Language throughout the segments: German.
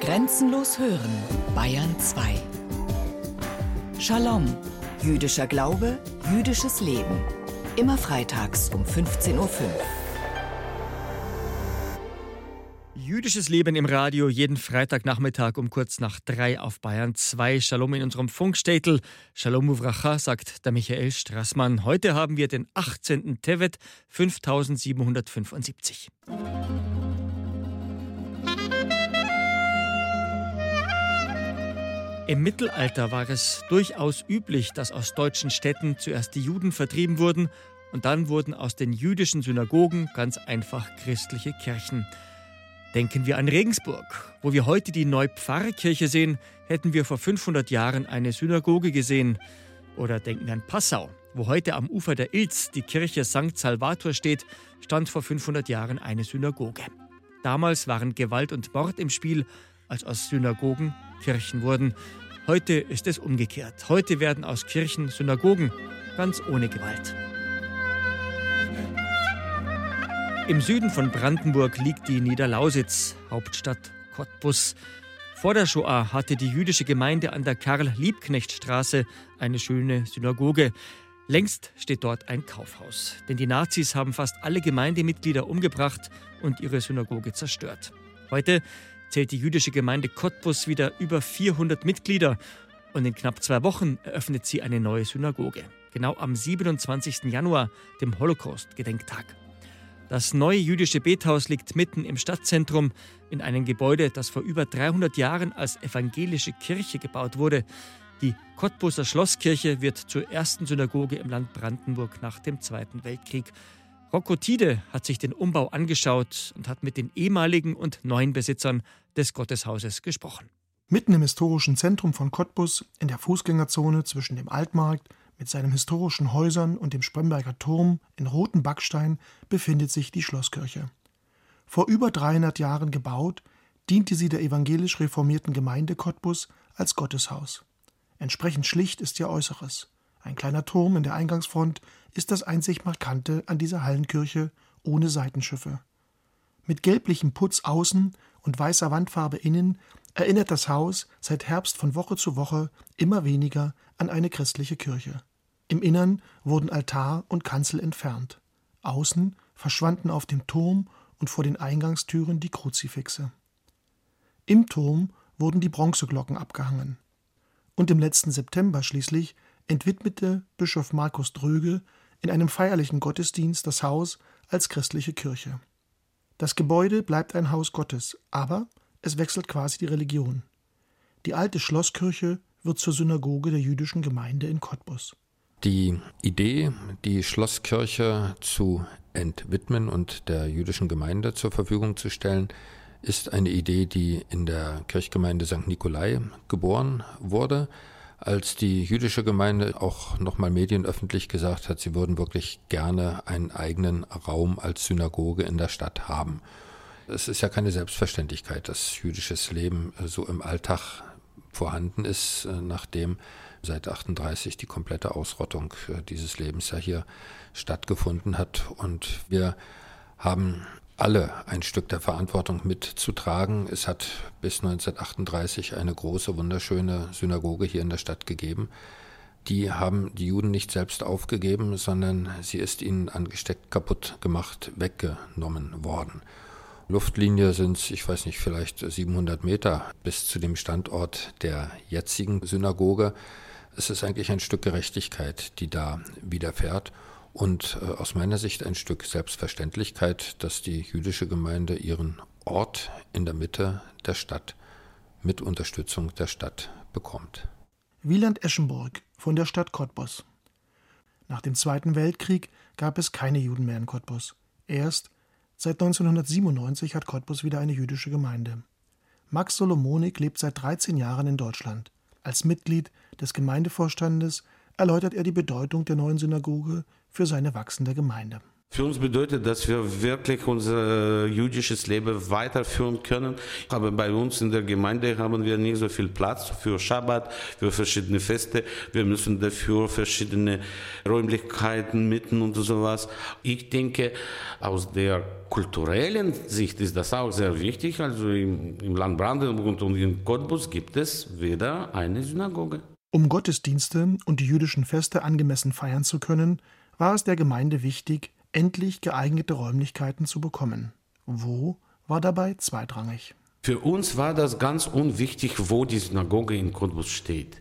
Grenzenlos hören, Bayern 2. Shalom, jüdischer Glaube, jüdisches Leben. Immer freitags um 15.05 Uhr. Jüdisches Leben im Radio, jeden Freitagnachmittag um kurz nach 3 auf Bayern 2. Shalom in unserem Funkstädtel. Shalom uvracha, sagt der Michael Strassmann. Heute haben wir den 18. Tevet 5775. Im Mittelalter war es durchaus üblich, dass aus deutschen Städten zuerst die Juden vertrieben wurden und dann wurden aus den jüdischen Synagogen ganz einfach christliche Kirchen. Denken wir an Regensburg. Wo wir heute die Neupfarrkirche sehen, hätten wir vor 500 Jahren eine Synagoge gesehen. Oder denken wir an Passau. Wo heute am Ufer der Ilz die Kirche St. Salvator steht, stand vor 500 Jahren eine Synagoge. Damals waren Gewalt und Mord im Spiel, als aus Synagogen Kirchen wurden. Heute ist es umgekehrt. Heute werden aus Kirchen Synagogen, ganz ohne Gewalt. Im Süden von Brandenburg liegt die Niederlausitz, Hauptstadt Cottbus. Vor der Shoah hatte die jüdische Gemeinde an der Karl-Liebknecht-Straße eine schöne Synagoge. Längst steht dort ein Kaufhaus, denn die Nazis haben fast alle Gemeindemitglieder umgebracht und ihre Synagoge zerstört. Heute zählt die jüdische Gemeinde Cottbus wieder über 400 Mitglieder und in knapp 2 Wochen eröffnet sie eine neue Synagoge. Genau am 27. Januar, dem Holocaust-Gedenktag. Das neue jüdische Bethaus liegt mitten im Stadtzentrum in einem Gebäude, das vor über 300 Jahren als evangelische Kirche gebaut wurde. Die Cottbuser Schlosskirche wird zur ersten Synagoge im Land Brandenburg nach dem Zweiten Weltkrieg. Rocco Tiede hat sich den Umbau angeschaut und hat mit den ehemaligen und neuen Besitzern des Gotteshauses gesprochen. Mitten im historischen Zentrum von Cottbus, in der Fußgängerzone zwischen dem Altmarkt mit seinen historischen Häusern und dem Spremberger Turm in rotem Backstein, befindet sich die Schlosskirche. Vor über 300 Jahren gebaut, diente sie der evangelisch reformierten Gemeinde Cottbus als Gotteshaus. Entsprechend schlicht ist ihr Äußeres. Ein kleiner Turm in der Eingangsfront ist das einzig Markante an dieser Hallenkirche ohne Seitenschiffe. Mit gelblichem Putz außen und weißer Wandfarbe innen erinnert das Haus seit Herbst von Woche zu Woche immer weniger an eine christliche Kirche. Im Innern wurden Altar und Kanzel entfernt. Außen verschwanden auf dem Turm und vor den Eingangstüren die Kruzifixe. Im Turm wurden die Bronzeglocken abgehangen. Und im letzten September schließlich entwidmete Bischof Markus Dröge in einem feierlichen Gottesdienst das Haus als christliche Kirche. Das Gebäude bleibt ein Haus Gottes, aber es wechselt quasi die Religion. Die alte Schlosskirche wird zur Synagoge der jüdischen Gemeinde in Cottbus. Die Idee, die Schlosskirche zu entwidmen und der jüdischen Gemeinde zur Verfügung zu stellen, ist eine Idee, die in der Kirchgemeinde St. Nikolai geboren wurde, als die jüdische Gemeinde auch nochmal medienöffentlich gesagt hat, sie würden wirklich gerne einen eigenen Raum als Synagoge in der Stadt haben. Es ist ja keine Selbstverständlichkeit, dass jüdisches Leben so im Alltag vorhanden ist, nachdem seit 1938 die komplette Ausrottung dieses Lebens ja hier stattgefunden hat. Und wir haben alle ein Stück der Verantwortung mitzutragen. Es hat bis 1938 eine große, wunderschöne Synagoge hier in der Stadt gegeben. Die haben die Juden nicht selbst aufgegeben, sondern sie ist ihnen angesteckt, kaputt gemacht, weggenommen worden. Luftlinie sind, ich weiß nicht, vielleicht 700 Meter bis zu dem Standort der jetzigen Synagoge. Es ist eigentlich ein Stück Gerechtigkeit, die da widerfährt. Und aus meiner Sicht ein Stück Selbstverständlichkeit, dass die jüdische Gemeinde ihren Ort in der Mitte der Stadt mit Unterstützung der Stadt bekommt. Wieland Eschenburg von der Stadt Cottbus. Nach dem Zweiten Weltkrieg gab es keine Juden mehr in Cottbus. Erst seit 1997 hat Cottbus wieder eine jüdische Gemeinde. Max Solomonik lebt seit 13 Jahren in Deutschland. Als Mitglied des Gemeindevorstandes erläutert er die Bedeutung der neuen Synagoge für seine wachsende Gemeinde. Für uns bedeutet, dass wir wirklich unser jüdisches Leben weiterführen können. Aber bei uns in der Gemeinde haben wir nicht so viel Platz für Schabbat, für verschiedene Feste. Wir müssen dafür verschiedene Räumlichkeiten mieten und sowas. Ich denke, aus der kulturellen Sicht ist das auch sehr wichtig. Also im Land Brandenburg und in Cottbus gibt es weder eine Synagoge. Um Gottesdienste und die jüdischen Feste angemessen feiern zu können, war es der Gemeinde wichtig, endlich geeignete Räumlichkeiten zu bekommen. Wo war dabei zweitrangig. Für uns war das ganz unwichtig, wo die Synagoge in Cottbus steht.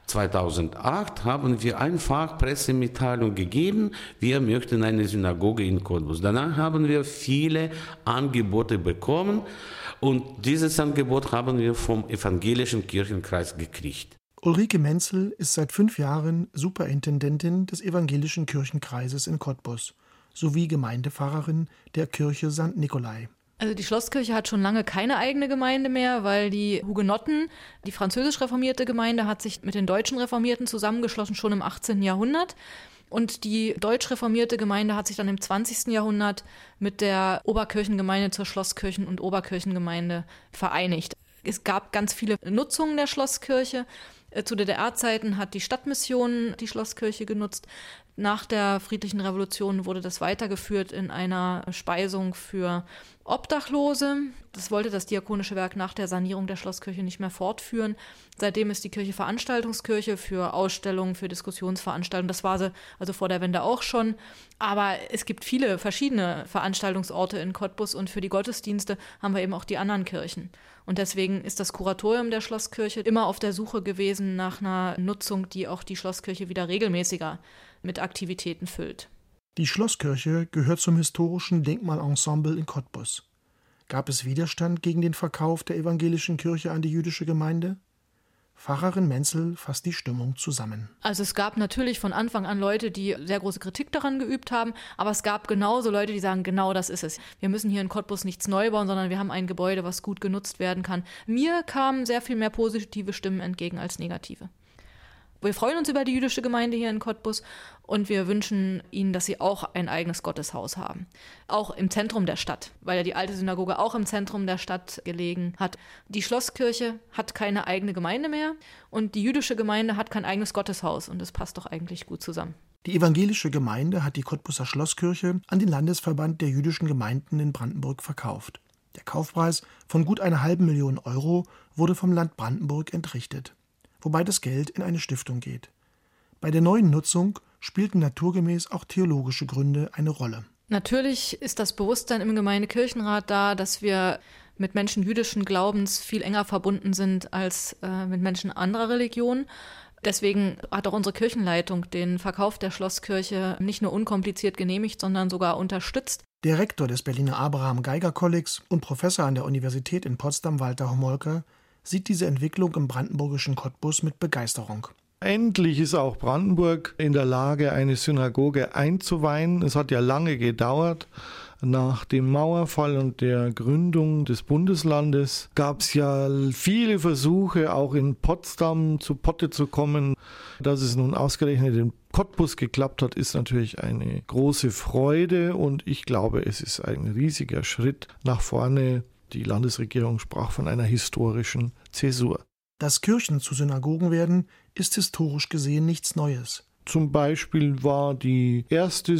2008 haben wir einfach Pressemitteilung gegeben, wir möchten eine Synagoge in Cottbus. Danach haben wir viele Angebote bekommen und dieses Angebot haben wir vom Evangelischen Kirchenkreis gekriegt. Ulrike Menzel ist seit 5 Jahren Superintendentin des Evangelischen Kirchenkreises in Cottbus sowie Gemeindepfarrerin der Kirche St. Nikolai. Also die Schlosskirche hat schon lange keine eigene Gemeinde mehr, weil die Hugenotten, die französisch reformierte Gemeinde, hat sich mit den deutschen Reformierten zusammengeschlossen, schon im 18. Jahrhundert. Und die deutsch reformierte Gemeinde hat sich dann im 20. Jahrhundert mit der Oberkirchengemeinde zur Schlosskirchen- und Oberkirchengemeinde vereinigt. Es gab ganz viele Nutzungen der Schlosskirche. Zu DDR-Zeiten hat die Stadtmission die Schlosskirche genutzt. Nach der Friedlichen Revolution wurde das weitergeführt in einer Speisung für Obdachlose. Das wollte das Diakonische Werk nach der Sanierung der Schlosskirche nicht mehr fortführen. Seitdem ist die Kirche Veranstaltungskirche für Ausstellungen, für Diskussionsveranstaltungen. Das war sie also vor der Wende auch schon. Aber es gibt viele verschiedene Veranstaltungsorte in Cottbus und für die Gottesdienste haben wir eben auch die anderen Kirchen. Und deswegen ist das Kuratorium der Schlosskirche immer auf der Suche gewesen nach einer Nutzung, die auch die Schlosskirche wieder regelmäßiger mit Aktivitäten füllt. Die Schlosskirche gehört zum historischen Denkmalensemble in Cottbus. Gab es Widerstand gegen den Verkauf der evangelischen Kirche an die jüdische Gemeinde? Pfarrerin Menzel fasst die Stimmung zusammen. Also es gab natürlich von Anfang an Leute, die sehr große Kritik daran geübt haben, aber es gab genauso Leute, die sagen, genau das ist es. Wir müssen hier in Cottbus nichts neu bauen, sondern wir haben ein Gebäude, was gut genutzt werden kann. Mir kamen sehr viel mehr positive Stimmen entgegen als negative. Wir freuen uns über die jüdische Gemeinde hier in Cottbus und wir wünschen ihnen, dass sie auch ein eigenes Gotteshaus haben. Auch im Zentrum der Stadt, weil ja die alte Synagoge auch im Zentrum der Stadt gelegen hat. Die Schlosskirche hat keine eigene Gemeinde mehr und die jüdische Gemeinde hat kein eigenes Gotteshaus und das passt doch eigentlich gut zusammen. Die evangelische Gemeinde hat die Cottbuser Schlosskirche an den Landesverband der jüdischen Gemeinden in Brandenburg verkauft. Der Kaufpreis von gut 500.000 € wurde vom Land Brandenburg entrichtet, wobei das Geld in eine Stiftung geht. Bei der neuen Nutzung spielten naturgemäß auch theologische Gründe eine Rolle. Natürlich ist das Bewusstsein im Gemeindekirchenrat da, dass wir mit Menschen jüdischen Glaubens viel enger verbunden sind als mit Menschen anderer Religionen. Deswegen hat auch unsere Kirchenleitung den Verkauf der Schlosskirche nicht nur unkompliziert genehmigt, sondern sogar unterstützt. Der Rektor des Berliner Abraham-Geiger-Kollegs und Professor an der Universität in Potsdam, Walter Homolka, sieht diese Entwicklung im brandenburgischen Cottbus mit Begeisterung. Endlich ist auch Brandenburg in der Lage, eine Synagoge einzuweihen. Es hat ja lange gedauert. Nach dem Mauerfall und der Gründung des Bundeslandes gab es ja viele Versuche, auch in Potsdam zu Potte zu kommen. Dass es nun ausgerechnet in Cottbus geklappt hat, ist natürlich eine große Freude und ich glaube, es ist ein riesiger Schritt nach vorne. Die Landesregierung sprach von einer historischen Zäsur. Dass Kirchen zu Synagogen werden, ist historisch gesehen nichts Neues. Zum Beispiel war die erste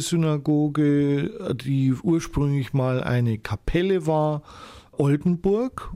Synagoge, die ursprünglich mal eine Kapelle war, Oldenburg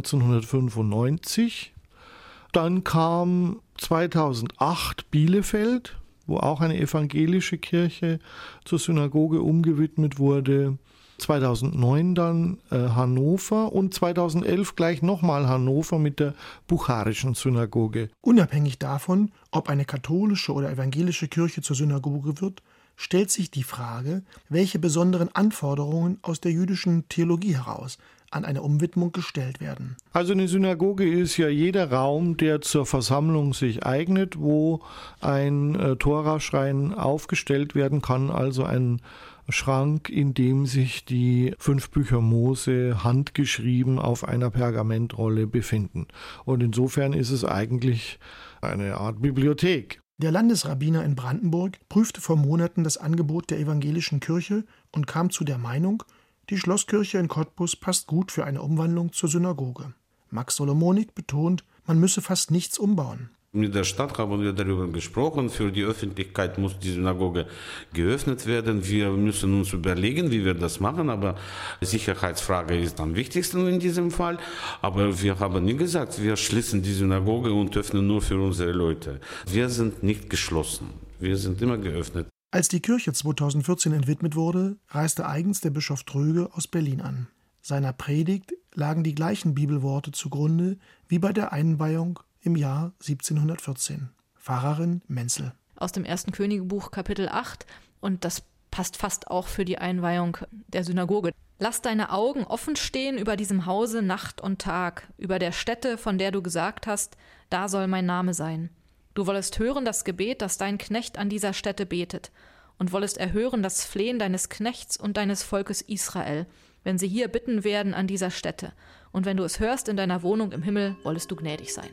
1995. Dann kam 2008 Bielefeld, wo auch eine evangelische Kirche zur Synagoge umgewidmet wurde. 2009 dann Hannover und 2011 gleich nochmal Hannover mit der Bucharischen Synagoge. Unabhängig davon, ob eine katholische oder evangelische Kirche zur Synagoge wird, stellt sich die Frage, welche besonderen Anforderungen aus der jüdischen Theologie heraus an eine Umwidmung gestellt werden. Also eine Synagoge ist ja jeder Raum, der zur Versammlung sich eignet, wo ein Toraschrein aufgestellt werden kann, also ein Schrank, in dem sich die 5 Bücher Mose handgeschrieben auf einer Pergamentrolle befinden. Und insofern ist es eigentlich eine Art Bibliothek. Der Landesrabbiner in Brandenburg prüfte vor Monaten das Angebot der evangelischen Kirche und kam zu der Meinung, die Schlosskirche in Cottbus passt gut für eine Umwandlung zur Synagoge. Max Solomonik betont, man müsse fast nichts umbauen. Mit der Stadt haben wir darüber gesprochen, für die Öffentlichkeit muss die Synagoge geöffnet werden. Wir müssen uns überlegen, wie wir das machen, aber die Sicherheitsfrage ist am wichtigsten in diesem Fall. Aber wir haben nie gesagt, wir schließen die Synagoge und öffnen nur für unsere Leute. Wir sind nicht geschlossen, wir sind immer geöffnet. Als die Kirche 2014 entwidmet wurde, reiste eigens der Bischof Dröge aus Berlin an. Seiner Predigt lagen die gleichen Bibelworte zugrunde wie bei der Einweihung im Jahr 1714. Pfarrerin Menzel. Aus dem 1. Königebuch Kapitel 8 und das passt fast auch für die Einweihung der Synagoge. Lass deine Augen offen stehen über diesem Hause Nacht und Tag, über der Stätte, von der du gesagt hast, da soll mein Name sein. Du wollest hören das Gebet, das dein Knecht an dieser Stätte betet, und wollest erhören das Flehen deines Knechts und deines Volkes Israel, wenn sie hier bitten werden an dieser Stätte. Und wenn du es hörst in deiner Wohnung im Himmel, wollest du gnädig sein.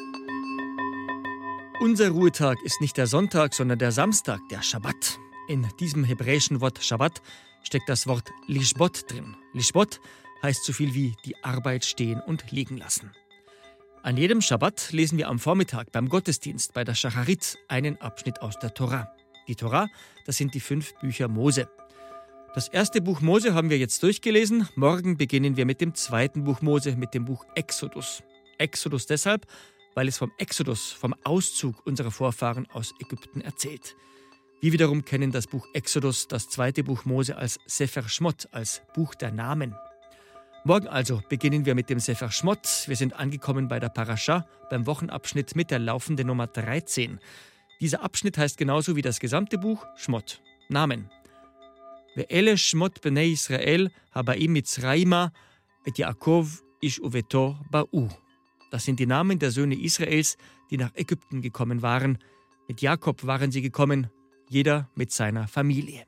Unser Ruhetag ist nicht der Sonntag, sondern der Samstag, der Schabbat. In diesem hebräischen Wort Schabbat steckt das Wort Lishbot drin. Lishbot heißt so viel wie die Arbeit stehen und liegen lassen. An jedem Schabbat lesen wir am Vormittag beim Gottesdienst bei der Shacharit einen Abschnitt aus der Tora. Die Tora, das sind die 5 Bücher Mose. Das erste Buch Mose haben wir jetzt durchgelesen. Morgen beginnen wir mit dem zweiten Buch Mose, mit dem Buch Exodus. Exodus deshalb, weil es vom Exodus, vom Auszug unserer Vorfahren aus Ägypten erzählt. Wir wiederum kennen das Buch Exodus, das zweite Buch Mose, als Sefer Shmot, als Buch der Namen. Morgen also beginnen wir mit dem Sefer Shmot. Wir sind angekommen bei der Parascha, beim Wochenabschnitt mit der laufenden Nummer 13. Dieser Abschnitt heißt genauso wie das gesamte Buch Shmot, Namen. Ve'ele Shmot bnei Israel habaim Mitzrayma et Yaakov ish uveto ba'u. Das sind die Namen der Söhne Israels, die nach Ägypten gekommen waren. Mit Jakob waren sie gekommen, jeder mit seiner Familie.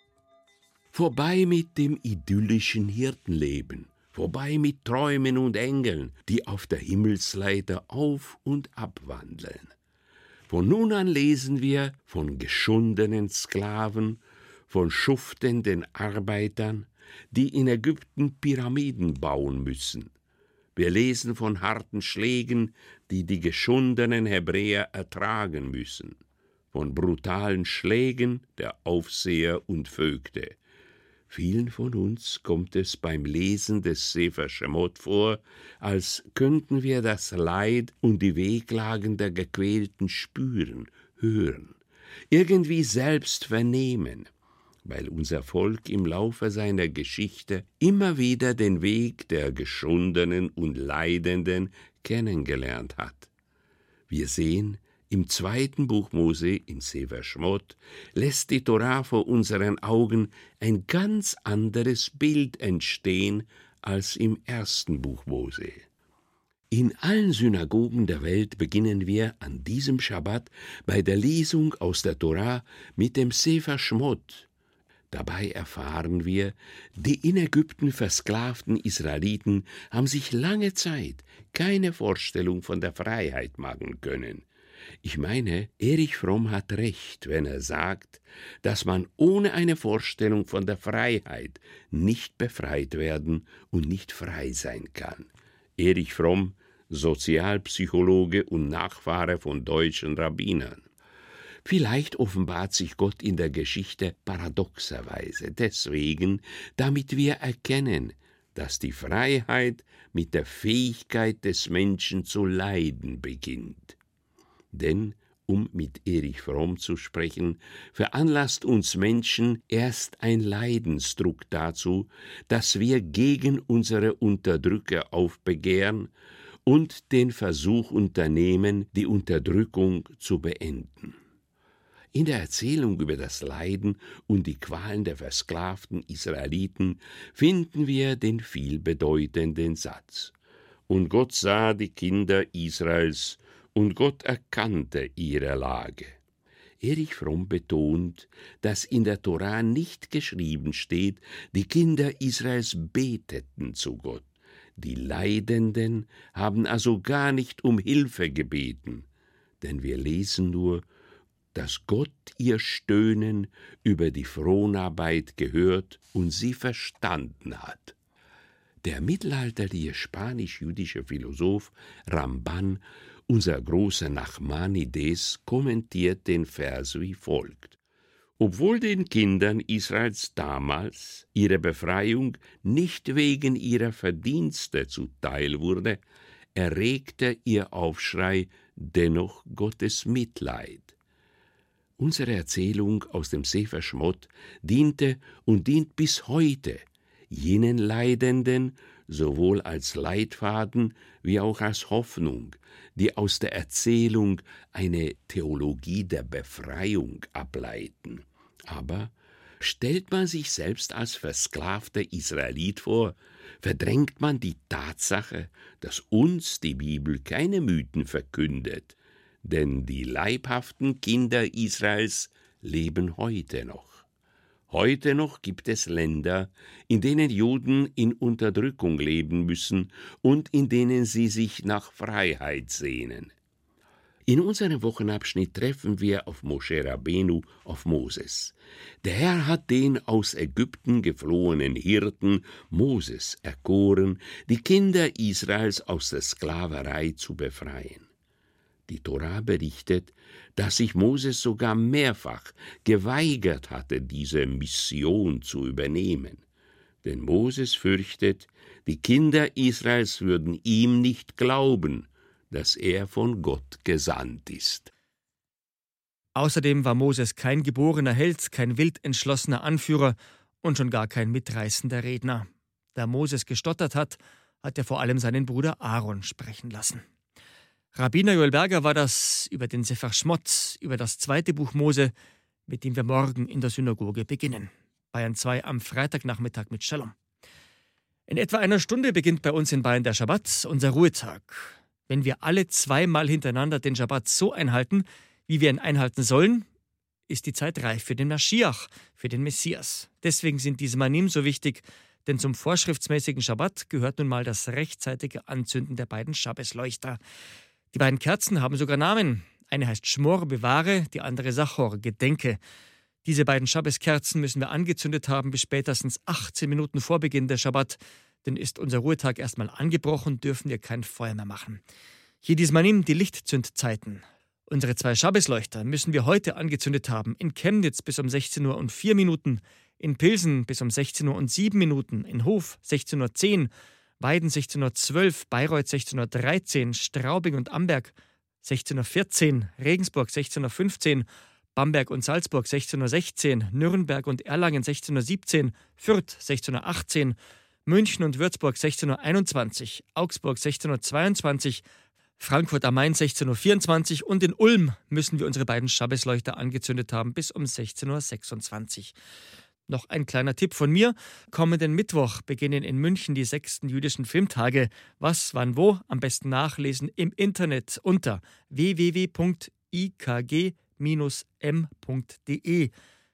Vorbei mit dem idyllischen Hirtenleben, vorbei mit Träumen und Engeln, die auf der Himmelsleiter auf und ab wandeln. Von nun an lesen wir von geschundenen Sklaven, von schuftenden Arbeitern, die in Ägypten Pyramiden bauen müssen. Wir lesen von harten Schlägen, die die geschundenen Hebräer ertragen müssen, von brutalen Schlägen der Aufseher und Vögte. Vielen von uns kommt es beim Lesen des Sefer Shemot vor, als könnten wir das Leid und die Wehklagen der Gequälten spüren, hören, irgendwie selbst vernehmen, weil unser Volk im Laufe seiner Geschichte immer wieder den Weg der Geschundenen und Leidenden kennengelernt hat. Wir sehen, im zweiten Buch Mose, im Sefer Shmot, lässt die Tora vor unseren Augen ein ganz anderes Bild entstehen als im ersten Buch Mose. In allen Synagogen der Welt beginnen wir an diesem Schabbat bei der Lesung aus der Tora mit dem Sefer Shmot. Dabei erfahren wir, die in Ägypten versklavten Israeliten haben sich lange Zeit keine Vorstellung von der Freiheit machen können. Ich meine, Erich Fromm hat recht, wenn er sagt, dass man ohne eine Vorstellung von der Freiheit nicht befreit werden und nicht frei sein kann. Erich Fromm, Sozialpsychologe und Nachfahre von deutschen Rabbinern. Vielleicht offenbart sich Gott in der Geschichte paradoxerweise deswegen, damit wir erkennen, dass die Freiheit mit der Fähigkeit des Menschen zu leiden beginnt. Denn, um mit Erich Fromm zu sprechen, veranlasst uns Menschen erst ein Leidensdruck dazu, dass wir gegen unsere Unterdrücker aufbegehren und den Versuch unternehmen, die Unterdrückung zu beenden. In der Erzählung über das Leiden und die Qualen der versklavten Israeliten finden wir den vielbedeutenden Satz: Und Gott sah die Kinder Israels, und Gott erkannte ihre Lage. Erich Fromm betont, dass in der Tora nicht geschrieben steht, die Kinder Israels beteten zu Gott. Die Leidenden haben also gar nicht um Hilfe gebeten, denn wir lesen nur, dass Gott ihr Stöhnen über die Fronarbeit gehört und sie verstanden hat. Der mittelalterliche spanisch-jüdische Philosoph Ramban, unser großer Nachmanides, kommentiert den Vers wie folgt: Obwohl den Kindern Israels damals ihre Befreiung nicht wegen ihrer Verdienste zuteil wurde, erregte ihr Aufschrei dennoch Gottes Mitleid. Unsere Erzählung aus dem Sefer Shmot diente und dient bis heute jenen Leidenden sowohl als Leitfaden wie auch als Hoffnung, die aus der Erzählung eine Theologie der Befreiung ableiten. Aber stellt man sich selbst als versklavter Israelit vor, verdrängt man die Tatsache, dass uns die Bibel keine Mythen verkündet, denn die leibhaften Kinder Israels leben heute noch. Heute noch gibt es Länder, in denen Juden in Unterdrückung leben müssen und in denen sie sich nach Freiheit sehnen. In unserem Wochenabschnitt treffen wir auf Moshe Rabbeinu, auf Moses. Der Herr hat den aus Ägypten geflohenen Hirten Moses erkoren, die Kinder Israels aus der Sklaverei zu befreien. Die Tora berichtet, dass sich Moses sogar mehrfach geweigert hatte, diese Mission zu übernehmen. Denn Moses fürchtet, die Kinder Israels würden ihm nicht glauben, dass er von Gott gesandt ist. Außerdem war Moses kein geborener Held, kein wild entschlossener Anführer und schon gar kein mitreißender Redner. Da Moses gestottert hat, hat er vor allem seinen Bruder Aaron sprechen lassen. Rabbiner Joel Berger war das über den Sefer Shmot, über das 2. Buch Mose, mit dem wir morgen in der Synagoge beginnen. Bayern 2 am Freitagnachmittag mit Shalom. In etwa einer Stunde beginnt bei uns in Bayern der Schabbat, unser Ruhetag. Wenn wir alle 2-mal hintereinander den Schabbat so einhalten, wie wir ihn einhalten sollen, ist die Zeit reif für den Maschiach, für den Messias. Deswegen sind diese Manim so wichtig, denn zum vorschriftsmäßigen Schabbat gehört nun mal das rechtzeitige Anzünden der beiden Schabbesleuchter. Die beiden Kerzen haben sogar Namen. Eine heißt Schmor, bewahre, die andere Sachor, gedenke. Diese beiden Schabbeskerzen müssen wir angezündet haben bis spätestens 18 Minuten vor Beginn der Schabbat. Denn ist unser Ruhetag erstmal angebrochen, dürfen wir kein Feuer mehr machen. Hier die Zmanim, die Lichtzündzeiten. Unsere 2 Schabbesleuchter müssen wir heute angezündet haben. In Chemnitz bis um 16 Uhr und 4 Minuten, in Pilsen bis um 16 Uhr und 7 Minuten, in Hof 16.10 Uhr, Weiden 16.12 Uhr, Bayreuth 16.13 Uhr, Straubing und Amberg 16.14 Uhr, Regensburg 16.15 Uhr, Bamberg und Salzburg 16.16 Uhr, Nürnberg und Erlangen 16.17 Uhr, Fürth 16.18 Uhr, München und Würzburg 16.21 Uhr, Augsburg 16.22 Uhr, Frankfurt am Main 16.24 Uhr und in Ulm müssen wir unsere beiden Schabbesleuchter angezündet haben bis um 16.26 Uhr. Noch ein kleiner Tipp von mir. Kommenden Mittwoch beginnen in München die 6. jüdischen Filmtage. Was, wann, wo? Am besten nachlesen im Internet unter www.ikg-m.de.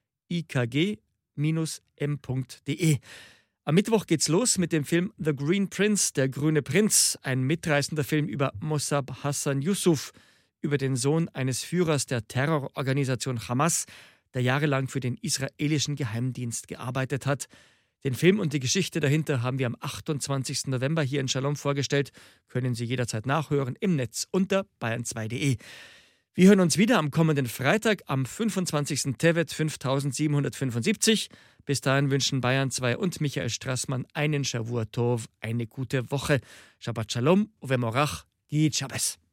ikg-m.de. Am Mittwoch geht's los mit dem Film The Green Prince, der grüne Prinz, ein mitreißender Film über Mossab Hassan Yusuf, über den Sohn eines Führers der Terrororganisation Hamas, der jahrelang für den israelischen Geheimdienst gearbeitet hat. Den Film und die Geschichte dahinter haben wir am 28. November hier in Shalom vorgestellt. Können Sie jederzeit nachhören im Netz unter bayern2.de. Wir hören uns wieder am kommenden Freitag, am 25. Tevet 5775. Bis dahin wünschen Bayern 2 und Michael Strassmann einen Shavua Tov, eine gute Woche. Shabbat Shalom, Uvemorach, Gid Shabbos.